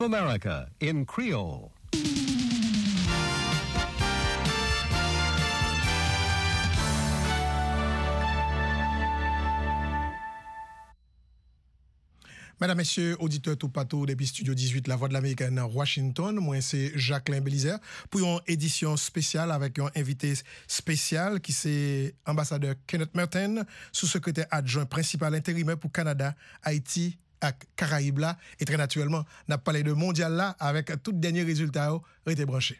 America in Creole. Mesdames, Messieurs, auditeurs tout partout depuis Studio 18, La Voix de l'Amérique en Washington. Moi, c'est Jacqueline Bélizer pour une édition spéciale avec un invité spécial qui c'est ambassadeur Kenneth Merton, sous-secrétaire adjoint principal intérimaire pour Canada, Haïti et Caraïbes là. Et très naturellement, on a parlé de mondial là avec tout dernier résultat été branché.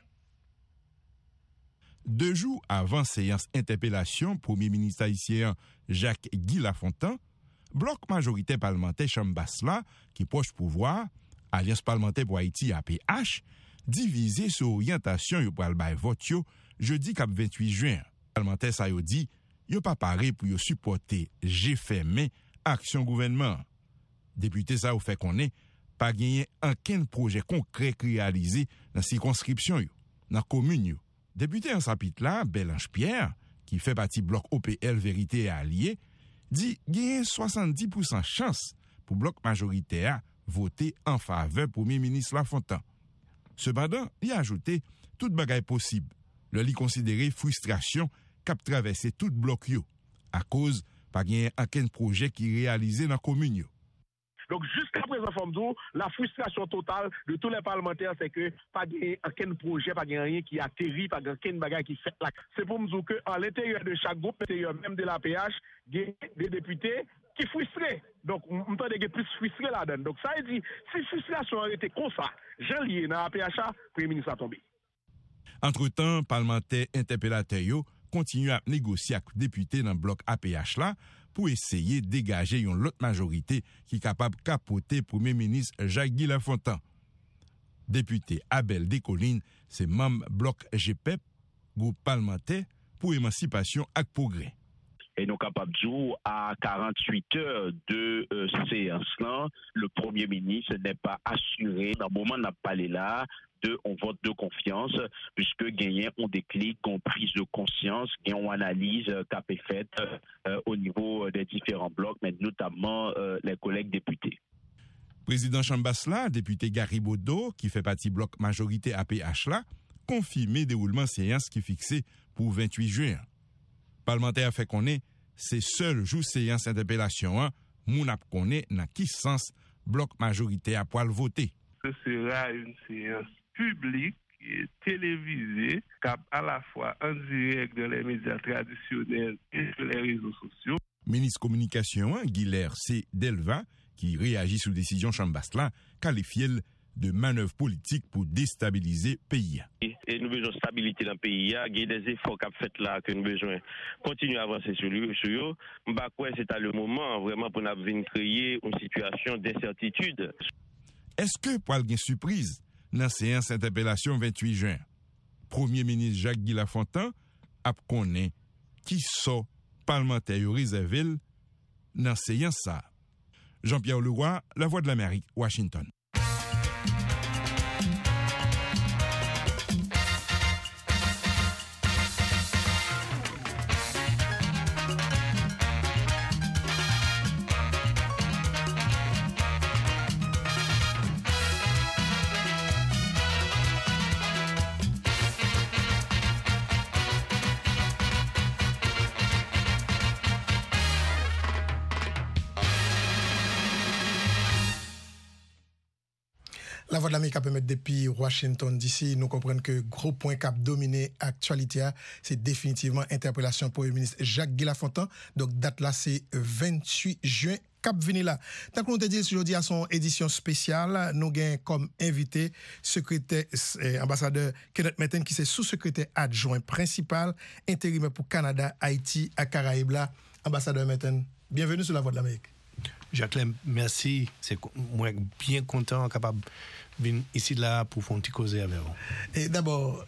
2 jours avant séance interpellation, Premier ministre haïtien Jacques-Guy Lafontaine, bloc majoritaire parlementaire Chambasla, qui proche pouvoir, Alliance parlementaire pour Haïti APH, divisé sur orientation yo pral bay vote yo jeudi 28 juin. Parlementaire sa yo dit, yo pas paré pour yo supporter GFM action gouvernement. Député ça yo fait connaît pas gagné aucun projet concret réalisé dans circonscription yo, dans commune yo. Député en chapitre là, Belange Pierre, qui fait partie bloc OPL Vérité et Alliés, dit gagne 70% chance pour bloc majoritaire voter en faveur Premier ministre Lafontaine. Cependant, il a ajouté toute bagaille possible. Le li considéré frustration qu'a traversé tout bloc yo à cause pas gagne aucun projet qui réalisé dans commune yo. Donc jusqu'à présent, Fomzo, la frustration totale de tous les parlementaires, c'est que pas aucun projet, pas rien qui atterrit, pas aucun bagage qui fait là. C'est pour me dire qu'à l'intérieur de chaque groupe, l'intérieur même de l'APH, il y a des députés qui frustrés. Donc, on peut dire plus frustrés là-dedans. Donc, ça veut dire, si frustration a été comme ça, Jean lié dans l'APH, le Premier ministre a tombé. Entre-temps, parlementaires interpellateurs continuent à négocier avec les députés dans le bloc APH là, pour essayer de dégager une autre majorité qui est capable de capoter Premier ministre Jacques-Guy Lafontaine. Député Abel Descollines, c'est membre bloc GPEP, groupe parlementaire pour émancipation et progrès. Et nous capables de jouer à 48 heures de séance-là, le Premier ministre n'est pas assuré, dans le moment où on n'a pas là, on vote de confiance, puisque gagnent on déclic, on prise de conscience, et on analyse qu'a été faite au niveau des différents blocs, mais notamment les collègues députés. Président Chambasla, député Gary Bodo, qui fait partie bloc majorité APH là, confirmé déroulement séance qui fixé pour 28 juin. Parlementaire fait connaître c'est seul jour séance interpellation moun ap connaît dans qui sens bloc majorité à poil voter. Ce sera une séance publique et télévisée, à la fois en direct dans les médias traditionnels et sur les réseaux sociaux. Ministre communication Guilherme C. Delva, qui réagit sous décision Chambasla, qualifie de manœuvre politique pour déstabiliser le pays. Et nous avons besoin de stabilité dans le pays. Il y a des efforts qu'a fait là que nous avons besoin de continuer à avancer sur lui. C'est le moment vraiment pour nous créer une situation d'incertitude. Est-ce que pour une surprise dans la séance d'interpellation 28 juin, Premier ministre Jacques-Guy Lafontaine a connaît qui sont parlementaires réservés dans la séance ça? Jean-Pierre Leroy, La Voix de l'Amérique, Washington. La Voix de l'Amérique a permis depuis Washington DC, nous comprenons que gros point qui a dominé l'actualité, c'est définitivement interpellation pour le ministre Jacques-Guy Lafontaine. Donc date là c'est 28 juin. Cap vini là. Tant que nous te dit aujourd'hui à son édition spéciale, nous avons comme invité secrétaire ambassadeur Kenneth Merton qui est sous-secrétaire adjoint principal intérimaire pour Canada, Haïti et Caraïbes là. Ambassadeur Merton, bienvenue sur La Voix de l'Amérique. Jacqueline, merci. C'est moi bien content, capable de venir ici là pour faire un petit causer avec vous. Et d'abord,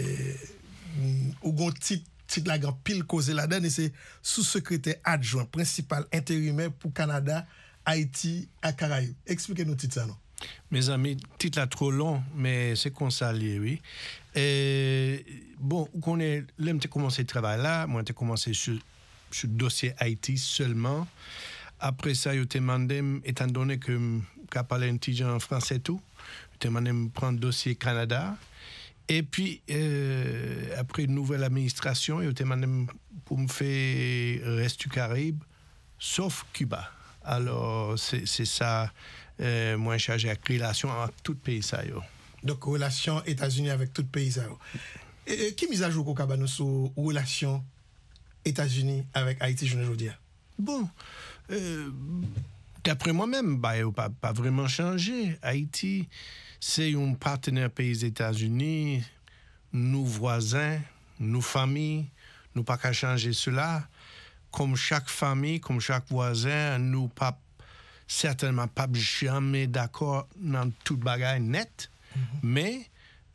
au titre la grande pile causée là-dedans, c'est sous-secrétaire adjoint principal intérimaire pour Canada, Haïti et Caraïbes. Expliquez-nous titre ça, non? Mes amis, titre là trop long, mais c'est qu'on s'allie, oui. Et bon, on est, là, j'ai commencé le travail là, moi j'ai commencé sur le dossier Haïti seulement. Après ça, je t'ai demandé, étant donné que je parle un petit en français tout, tu m'as prendre dossier Canada. Et puis, après une nouvelle administration, tu m'as pour me faire reste du Caraïbe, sauf Cuba. Alors, c'est ça, moi, chargé avec relation avec tout pays ça. Donc, relation États-Unis avec tout pays ça. Qui mise à jour au Cabano sur relation États-Unis avec Haïti, je ne dis pas. Bon, d'après moi-même, pas vraiment changé. Haïti, c'est un partenaire pays des États-Unis, nos voisins, nos familles, nous pas qu'à changer cela. Comme chaque famille, comme chaque voisin, nous pas certainement pas jamais d'accord dans toute bagaille net, mais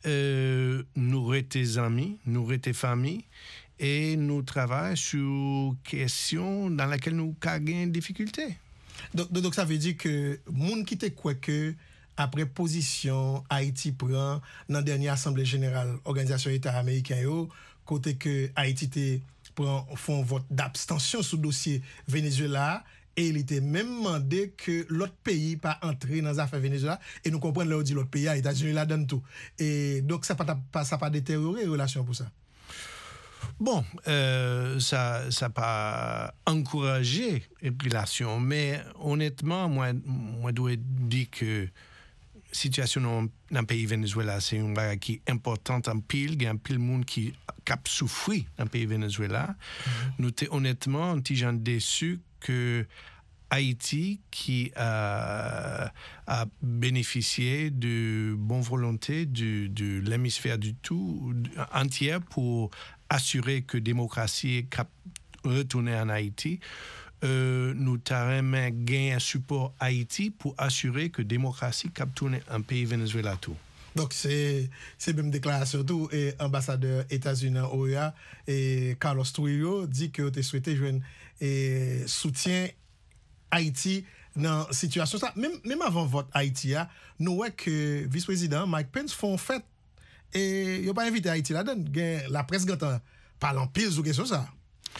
nous restons amis, nous restons famille et nous travaillons sur questions dans lesquelles nous avons des difficultés. Donc ça veut dire que monde qui te quoi que après position Haïti prend dans la dernière assemblée générale organisation État américain côté que Haïti font vote d'abstention sur le dossier Venezuela et il était même demandé que l'autre pays pas entrer dans les affaires Venezuela et nous comprenons là où dit l'autre pays les États-Unis là donne tout et donc ça pas détérioré les relations pour ça. Bon, ça pas encouragé les relations, mais honnêtement, moi dois dire que la situation dans le pays Venezuela, c'est une chose qui est importante en pile. Il y a un pile monde qui a souffert dans le pays Venezuela. Nous sommes honnêtement un petit gens déçus que Haïti, qui a bénéficié de bonne volonté de l'hémisphère du tout entière pour assurer que la démocratie retourne en Haïti, nous avons gagné un support Haïti pour assurer que la démocratie retourne en pays Venezuela tout. Donc c'est même déclaration tout et ambassadeur États-Unis en OEA et Carlos Trujillo dit que tu souhaité jouer et soutien Haïti dans la situation ça même avant vote Haïti nous voyons que vice-président Mike Pence font fête et il a pas invité Haïti là-dedans la presse gâtant parle en pile sur question ça.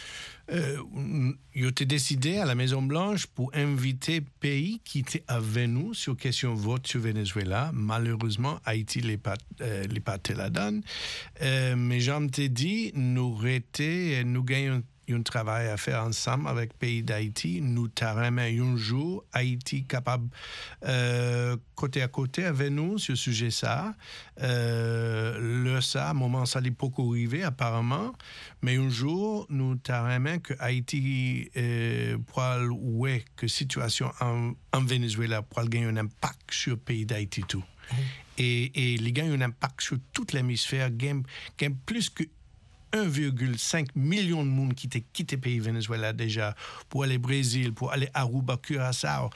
Il a décidé à la Maison Blanche pour inviter pays qui étaient avec nous sur question vote sur Venezuela. Malheureusement, Haïti n'est pas là-dedans. Mais j'en t'ai dit, nous gagnons un travail à faire ensemble avec le pays d'Haïti. Nous avons un jour Haïti capable côté à côté avec nous sur ce sujet ça. Ça, moment ça n'est pas arrivé apparemment, mais un jour nous avons que Haïti ouais que situation en Venezuela pour gagner un impact sur le pays d'Haïti tout. Et il gagne un impact sur tout l'hémisphère, gagne plus que 1,5 million de monde qui ont quitté le pays Venezuela déjà pour aller au Brésil, pour aller à Aruba, Curaçao,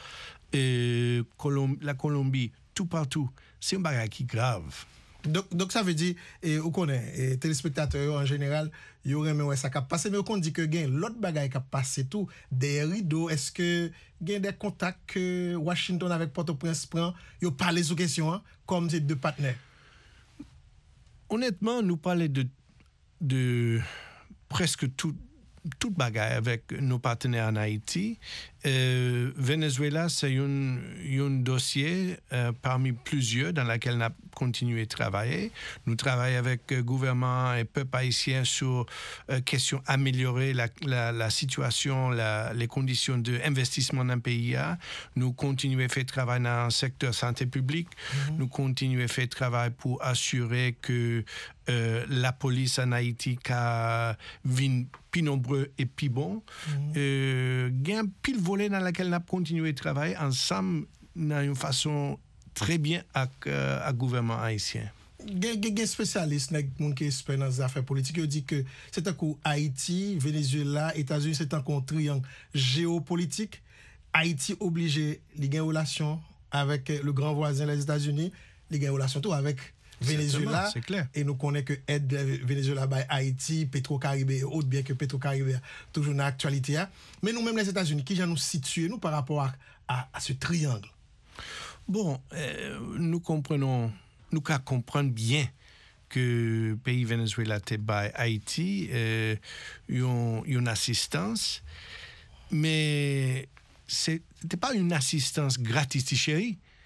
la Colombie, tout partout. C'est un bagage qui est grave. Donc ça veut dire, on connaît, téléspectateurs en général, il y aurait ça qui a passé, mais on dit que gain l'autre bagage qui a passé tout, des rideaux, est-ce que gain des contacts que Washington avec Port-au-Prince prend, ils parlent sur question comme ces deux partenaires? Honnêtement, nous parlons de presque tout bagaille avec nos partenaires en Haïti. Venezuela, c'est un dossier parmi plusieurs dans lequel on a continué à travailler. Nous travaillons avec le gouvernement et le peuple haïtien sur question améliorer la situation, les conditions d'investissement dans le pays. Nous continuons à faire travail dans le secteur santé publique. Nous continuons à faire travail pour assurer que la police en Haïti vient plus nombreux et plus bon. Il y a un pile volet dans lequel on a continué à travailler ensemble d'une façon très bien avec le gouvernement haïtien. Des spécialistes qui sont dans les affaires politiques disent que c'est un coup Haïti, Venezuela, États-Unis, c'est un triangle géopolitique. Haïti obligé de gagner relation avec le grand voisin, les États-Unis, de gagner relation tout avec Venezuela, c'est clair. Et nous connaissons que aide Venezuela by Haïti, Petro-Caribé et autres, bien que Petro-Caribé toujours dans l'actualité. Mais nous-mêmes, les États-Unis, qui nous situons nous par rapport à ce triangle? Bon, nous comprenons bien que le pays Venezuela est by Haïti, une assistance, mais ce n'était pas une assistance gratis, chérie.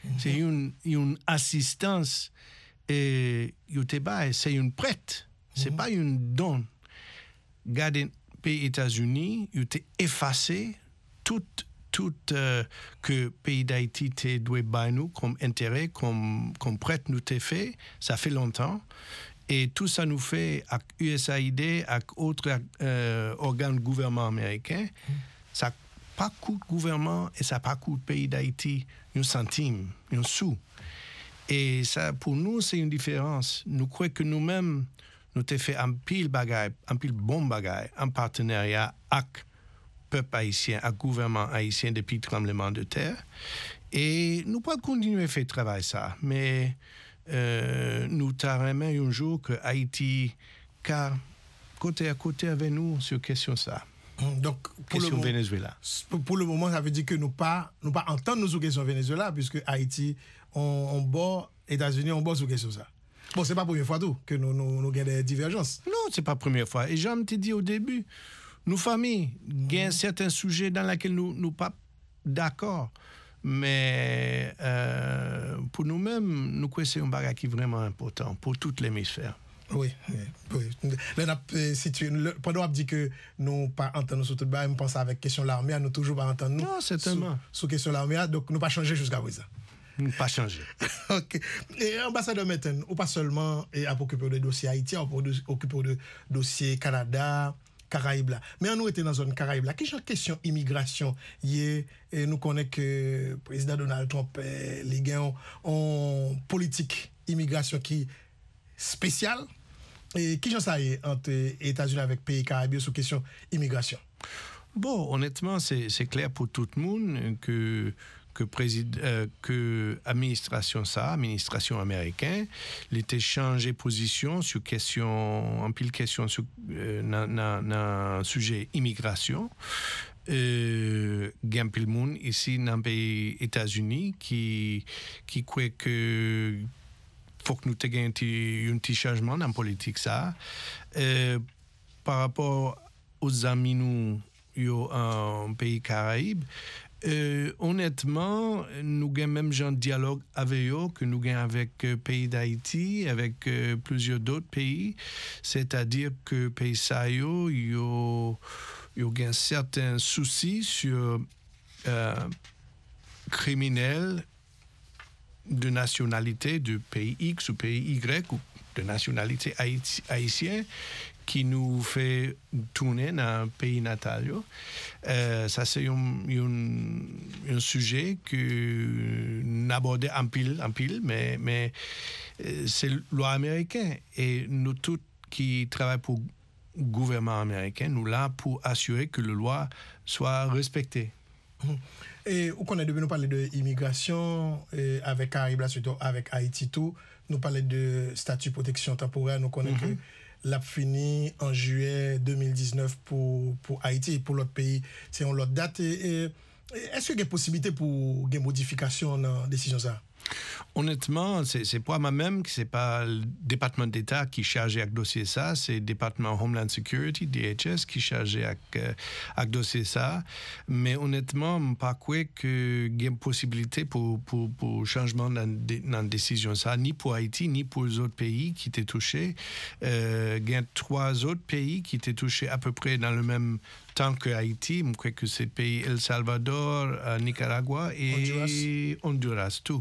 C'est une assistance et c'est une prête. C'est pas une don. Garder pays États-Unis, il était effacé tout que pays d'Haïti te doit by nous comme intérêt, comme prête nous t'est fait. Ça fait longtemps. Et tout ça nous fait avec USAID, avec autres organes gouvernement américains. Ça pas coûte gouvernement et ça pas coûte pays d'Haïti un centime, un sou. Et ça, pour nous, c'est une différence. Nous croyons que nous-mêmes, nous avons fait un pile bagaille, un pile bon bagaille, en partenariat avec le peuple haïtien, avec le gouvernement haïtien depuis le tremblement de terre. Et nous pouvons continuer à faire travail ça. Mais nous t'aimons un jour que Haïti, car côté à côté avec nous sur question ça. Donc, question Venezuela. Pour le moment, ça veut dire que nous pas entendre nous sur question Venezuela, puisque Haïti, on bord, États-Unis, on bord sur question ça. Bon, c'est pas la première fois tout que nous avons des divergences. Non, c'est pas la première fois. Et j'en t'ai dit au début, nos familles, il y a certains sujets dans lesquels nous pas d'accord. Mais pour nous-mêmes, nous croyons que c'est un bagage qui est vraiment important pour tout l'hémisphère. Oui. Pendant qu'on dit que nous pas entendre sur tout le bas, nous pensons avec question de l'armée, nous toujours pas entendre nous. Non, certainement. Sur question de l'armée, donc nous pas changer jusqu'à présent. Nous pas changer. OK. Et ambassadeur Merton, ou pas seulement à occuper de dossier Haïti, ou pour occuper de dossier Canada, Caraïbes là. Mais nous était dans zone Caraïbes là. Quelle question immigration nous connaissons que le président Donald Trump les gars ont politique immigration qui spéciale. Et qui ça est entre États-Unis avec pays Caraïbes sur question immigration? Bon, honnêtement, c'est clair pour tout le monde que administration américaine, il était changé position sur question, en pile question sur sujet immigration. Gain pile monde ici dans le pays États-Unis qui croit que faut que nous ayons un petit changement dans la politique ça. Par rapport aux amis nous en pays Caraïbes, honnêtement, nous avons même genre de dialogue avec eux que nous avons avec le pays d'Haïti, avec plusieurs d'autres pays. C'est-à-dire que le pays ça, il y a certains soucis sur criminels de nationalité de pays X ou pays Y ou de nationalité haïtienne qui nous fait tourner dans le pays natal. Ça, c'est un sujet que nous abordons en pile, mais c'est la loi américaine. Et nous tous qui travaillons pour le gouvernement américain, nous là pour assurer que la loi soit respectée. Et on connaît depuis nous parler de immigration avec Caraïbes, surtout avec Haïti tout. Nous parler de statut de protection temporaire. Nous connaissons que l'a fini en juillet 2019 pour Haïti et pour l'autre pays. C'est en l'autre date. Est-ce qu'il y a possibilité pour des modifications dans la décision ça? Honnêtement, c'est pas moi-même, c'est pas le département d'État qui est chargé avec dossier ça, c'est le département Homeland Security, DHS, qui est chargé avec dossier ça. Mais honnêtement, je ne pas croire qu'il y a une possibilité pour changement dans la décision ça, ni pour Haïti, ni pour les autres pays qui étaient touchés. Il y a 3 autres pays qui étaient touchés à peu près dans le même temps que Haïti. Je crois que c'est le pays El Salvador, Nicaragua et Honduras tout.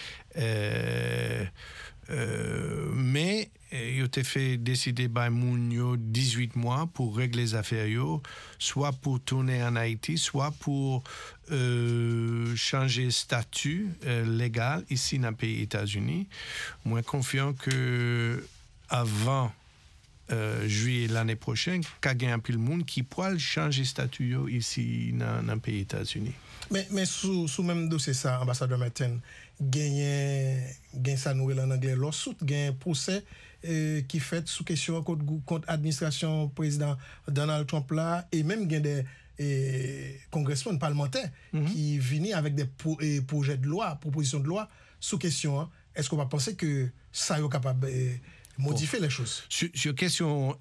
Mais il a été fait décider par Mounio 18 mois pour régler les affaires, soit pour tourner en Haïti, soit pour changer statut légal ici dans le pays États-Unis. Moi, confiant que avant juillet l'année prochaine, qu'il y a un peu de monde qui pourra changer statut ici dans le pays États-Unis. Mais sous même dossier ça, ambassadeur Merton, gagne ça nous en anglais lawsuit, gagne procès qui fait sous question contre administration président Donald Trump là, et même gagne des congressmen parlementaires qui viennent avec des projets de loi, propositions de loi sous question. Est-ce qu'on va penser que ça est capable modifier les choses. Sur question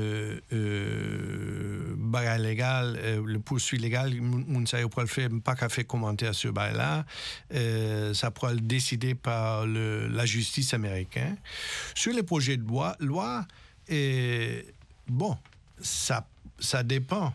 bagage légal, le poursuite légal, moun sa yo pour le faire, pas qu'à faire commentaire sur bagage là, ça pourra le décider par la justice américaine. Sur les projets de loi, bon, ça dépend.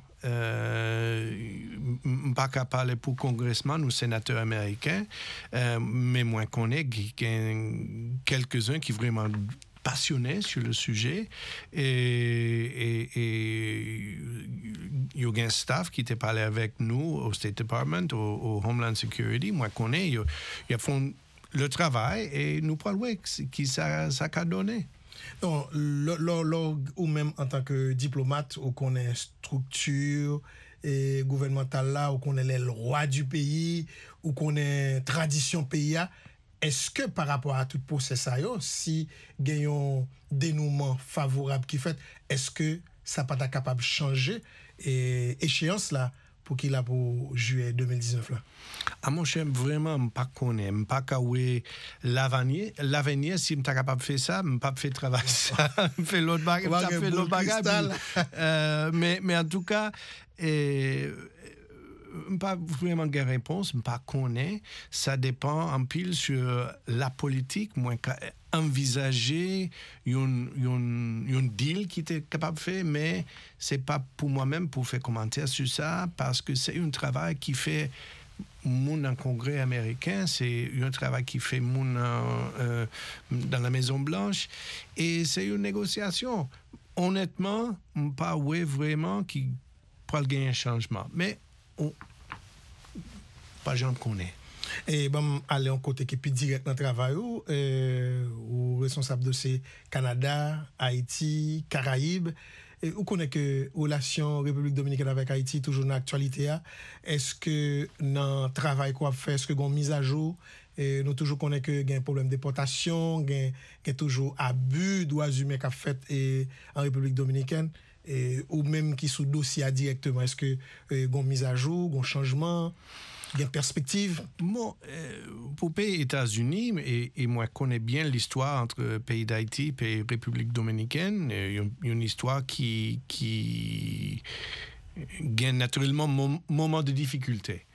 Pas qu'à parler pour congressman ou sénateur américain, mais moi qu'on est quelques-uns qui vraiment passionnés sur le sujet et il y a un staff qui était parlé avec nous au State Department, au Homeland Security, moi qu'on est, ils font le travail et nous parlons qui ça a donné. Non, ou même en tant que diplomate, ou qu'on ait structure gouvernementale là, ou qu'on ait les lois du pays, ou qu'on ait tradition pays, est-ce que par rapport à tout processus, si il y a un dénouement favorable qui fait, est-ce que ça pas capable de changer échéance là pour qu'il a pour juillet 2019 là? À mon cher, vraiment, pas connaît, pas kawé l'avenir, si m'ta capable de faire ça, m'pas fait travail ça, fait l'autre bagage, mais en tout cas, pas vraiment de réponse, pas connaît, ça dépend en pile sur la politique, moins envisager un deal qui était capable de faire, mais c'est pas pour moi-même pour faire commentaire sur ça, parce que c'est un travail qui fait moun en Congrès américain, c'est un travail qui fait moun dans la Maison Blanche, et c'est une négociation. Honnêtement, pas vraiment qui pourra gagner un changement, mais pas j'en connais. Et bon, aller en côté qui est plus direct dans le travail, ou responsable de ces Canada, Haïti, Caraïbes. Ou connaît que relation République dominicaine avec Haïti toujours dans l'actualité. Est-ce que dans le travail qu'on fait, est-ce que qu'on mise à jour? Nous toujours connaît que il y a un problème de déportation, il y a toujours abus droits humains qu'a fait en République dominicaine, ou même qui sous dossier directement. Est-ce que qu'on mise à jour, qu'on changement? Il y a une perspective? Bon, pour les pays États-Unis, et moi je connais bien l'histoire entre le pays d'Haïti et la République dominicaine, il y a une histoire qui gagne naturellement moment de difficulté.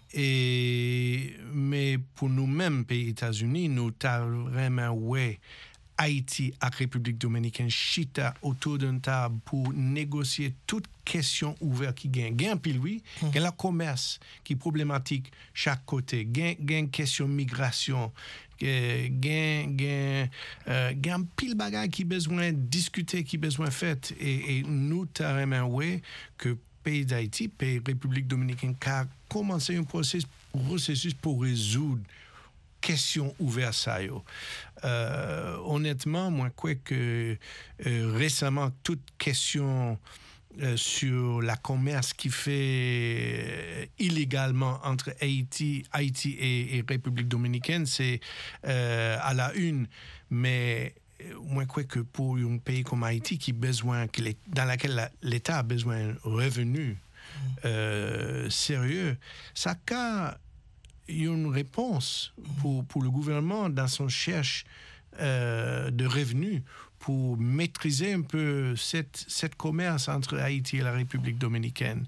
Mais pour nous-mêmes, pays États-Unis, nous avons vraiment Haïti et la République dominicaine chita autour d'une table pour négocier toute question ouverte qui gagne. Gagne pile oui, gagne la commerce qui est problématique chaque côté, gagne question migration, gagne pile bagage qui besoin discuter, qui besoin fait et nous t'avons que pays d'Haïti, pays République dominicaine a commencé un processus pour résoudre question ouverte ça honnêtement moi crois que récemment toute question sur la commerce qui fait illégalement entre Haïti et République dominicaine c'est à la une, mais moi je crois que pour un pays comme Haïti dans laquelle l'État a besoin de revenus sérieux, ça a une réponse pour le gouvernement dans son cherche de revenus pour maîtriser un peu cette commerce entre Haïti et la République dominicaine.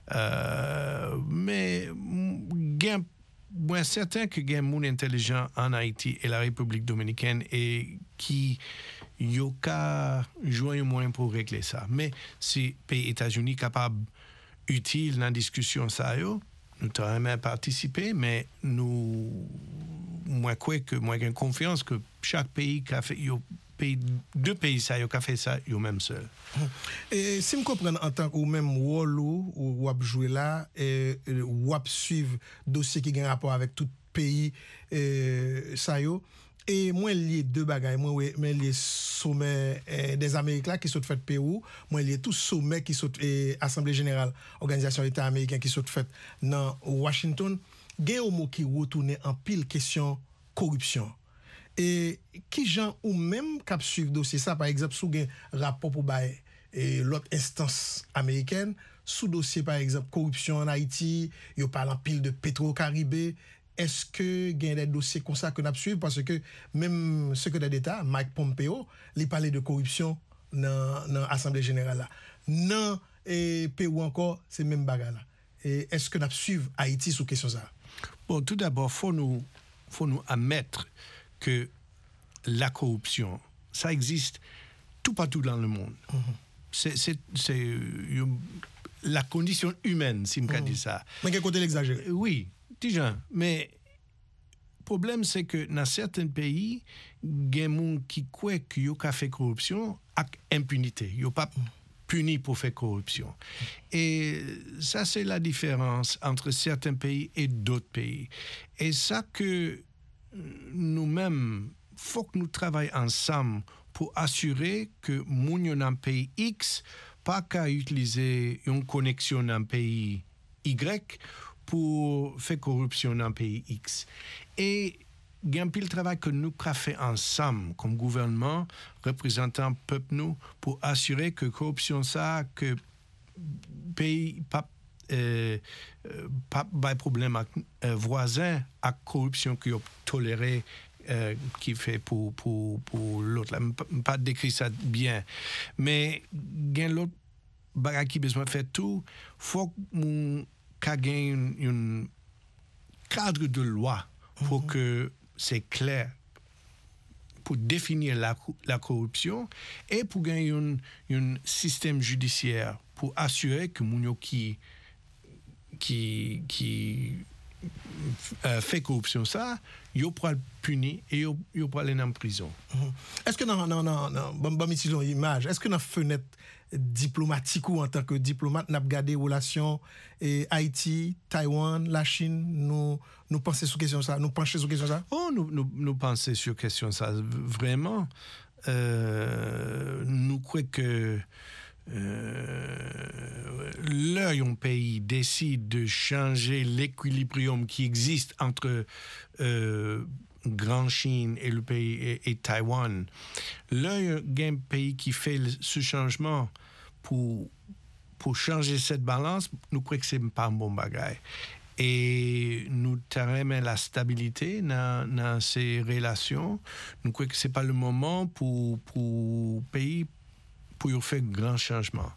Mais moi certain que il y a des gens intelligents en Haïti et la République dominicaine et qui yoka jouer un moyen pour régler ça. Mais si les pays États-Unis capable utile dans la discussion ça nous avons participé, mais moi j'ai confiance que chaque pays qui a fait deux pays ça qui a fait ça eux même seul. Et si me comprendre en tant que ou même Wolo ou wap jouer là ou wap suivre dossier qui a un rapport avec tout pays ça yo. Et moi lié deux bagages, moi mais les sommets des Amériques là qui sont fait Pérou, moi lié tout sommet qui sont Assemblée générale organisation État américain qui sont fait dans Washington, gain au mot qui retourner en pile question corruption. Et qui gens ou même cap suivre dossier ça par exemple sous gain rapport pour bail et l'autre instance américaine sous dossier par exemple corruption en Haïti, yo parle en pile de Petro-Caribé. est-ce que il y a des dossiers comme ça que nous suivons parce que même secrétaire d'État Mike Pompeo, il parlait de corruption dans l'Assemblée générale là. Non et Pérou encore, c'est même bagarre là. Et est-ce que nous suivons Haïti sur question ça? Bon, tout d'abord, faut nous admettre que la corruption, ça existe tout partout dans le monde. C'est la condition humaine, si je dis ça. Mais quel côté l'exagérer? Oui, déjà. Mais le problème, c'est que dans certains pays, il y a des gens qui croient qu'il y a fait corruption avec impunité. Il n'y a pas puni pour faire corruption. Et ça, c'est la différence entre certains pays et d'autres pays. Et ça que nous-mêmes, il faut que nous travaillions ensemble pour assurer que nous, dans un pays X, pas qu'à utiliser une connexion dans un pays Y pour faire corruption dans un pays X. Et il y a un peu le travail que nous avons fait ensemble, comme gouvernement, représentant peuple nous, pour assurer que corruption ça, que pays pas de problème avec voisins, à corruption qu'ils ont toléré, qui fait pour l'autre. Pas décrire ça bien. Mais il y a l'autre bagage qui a besoin de faire tout. Il faut qu'on ait un cadre de loi pour que c'est clair, pour définir la corruption et pour gagner un système judiciaire pour assurer que les gens qui fait corruption ça, ils pourront être punis et ils pourront aller en prison. Est-ce que dans image, est-ce que dans fenêtre diplomatique ou en tant que diplomate, nous avons gardé relations Haïti, Taïwan, la Chine, nous pensons sur question ça, nous penchons sur question ça? Oh, nous pensons sur question ça, vraiment. Nous croyons que un pays décide de changer l'équilibrium qui existe entre Grand Chine et le pays et Taïwan. Là, il y a un pays qui fait ce changement pour changer cette balance. Nous croyons que c'est pas un bon bagage. Et nous avons la stabilité dans ces relations. Nous croyons que c'est pas le moment pour pays pour faire un grand changement.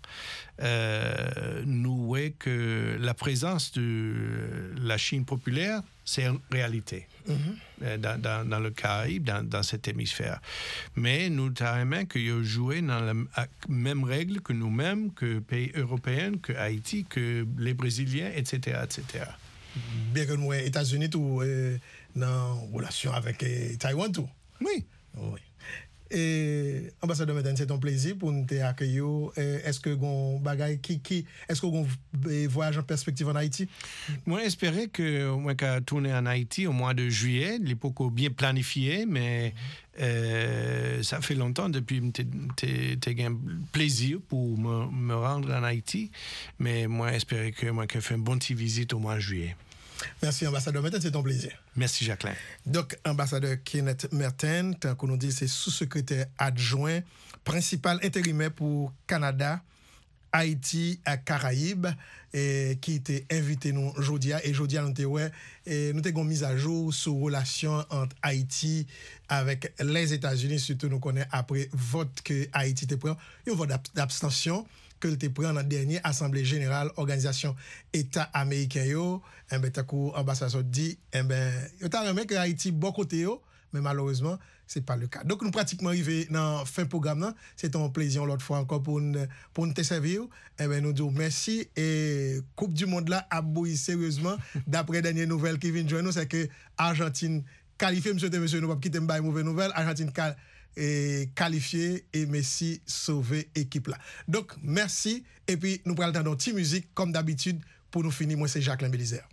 Nous voyons que la présence de la Chine populaire, c'est une réalité dans le Caraïbe, dans cet hémisphère. Mais nous avons que jouer dans la même règle que nous-mêmes, que les pays européens, que Haïti, que les Brésiliens, etc., etc. Bien que nous, États-Unis, tout, dans relation avec Taïwan, tout. Oui. Oui. Et ambassadeur Meten, c'est un plaisir pour nous accueillir. Est-ce que vous est-ce que vous voyage en perspective en Haïti? Moi, j'espérais que moi qu'à tourner en Haïti au mois de juillet, l'époque bien planifié, mais ça fait longtemps depuis que j'ai un plaisir pour me rendre en Haïti, mais moi, j'espérais que moi fait une bonne petite visite au mois de juillet. Merci, ambassadeur Mertens, c'est un plaisir. Merci, Jacqueline. Donc, ambassadeur Kenneth Mertens, tant qu'on nous dit, c'est sous-secrétaire adjoint, principal intérimaire pour Canada, Haïti et Caraïbes, qui était invité nous aujourd'hui. Et aujourd'hui, nous avons mise à jour sur la relation entre Haïti avec les États-Unis, surtout nous connaissons après vote que Haïti te prend, un vote d'abstention que le te prend dans la dernière Assemblée générale, organisation État américain, ambassadeur dit, il y a que Haïti bon côté, mais malheureusement, ce n'est pas le cas. Donc, nous pratiquement arrivés dans la fin du programme. C'est un plaisir l'autre fois encore pour nous te servir. Nous disons merci. Et Coupe du Monde là a bouilli sérieusement. D'après les dernières nouvelles qui viennent joindre nous, c'est que Argentine qualifiée, monsieur, nous ne pas quitter une mauvaise nouvelle. Argentine qualifiée et Messi sauvé équipe là. Donc, merci. Et puis, nous prenons le temps d'un petit musique, comme d'habitude, pour nous finir. Moi, c'est Jacqueline Bélizer.